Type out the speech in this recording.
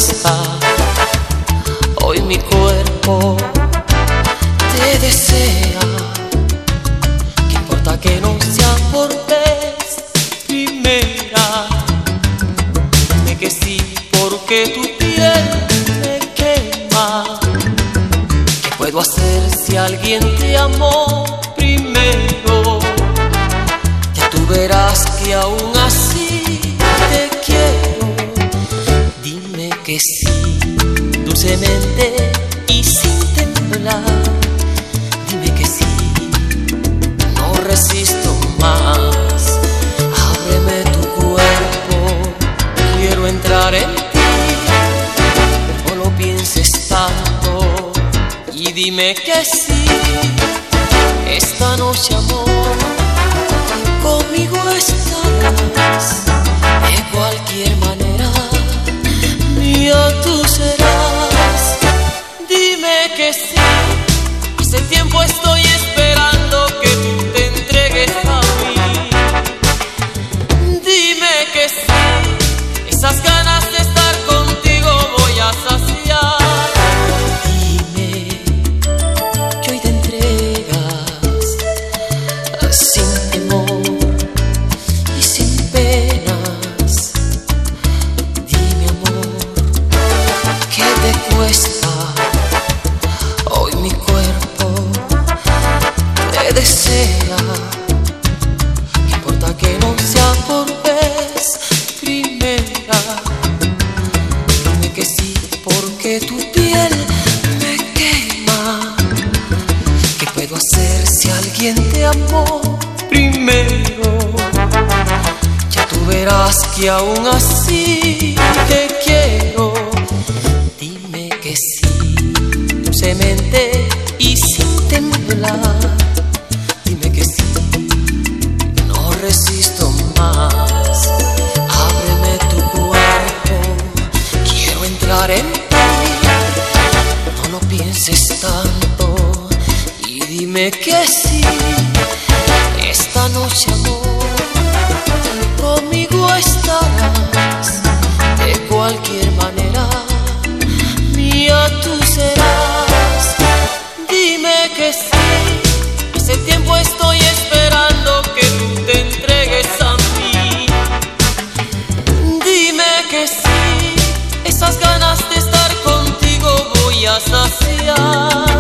cuesta. Hoy mi cuerpo te desea. ¿Qué importa que no sea por vez primera? Dime que sí, porque tu piel me quema. ¿Qué puedo hacer si alguien te amó primero? Ya tú verás que aún así te quiero. Dime que sí, dulcemente y sin temblar. Dime que sí, no resisto más. Ábreme tu cuerpo, quiero entrar en ti. No lo pienses tanto y dime que sí. Esta noche, amor, conmigo estarás. De cualquier manera, mía tú serás. Dime que sí. Hace tiempo estoy esperando que tú te entregues a mí. Dime que sí. Esas ganas de estar contigo voy a saciar. Dime que hoy te entregas sin temor y sin penas. Dime, amor, ¿qué te cuesta? Hoy mi cuerpo te desea. ¿Qué importa que no sea por vez primera? Dime que sí, porque tu piel me quema. ¿Qué puedo hacer si alguien te amó primero? Ya tú verás que aún así te quiero. Dime que sí, dulcemente y sin temblar. Dime que sí, no resisto más. Ábreme tu cuerpo, quiero entrar en ti. No lo pienses tanto y dime que sí. Esta noche, amor, conmigo estarás. De cualquier manera, mía tú serás. Dime que sí. Hace tiempo estoy esperando que tú te entregues a mí. Dime que sí. Esas ganas de estar contigo voy a saciar.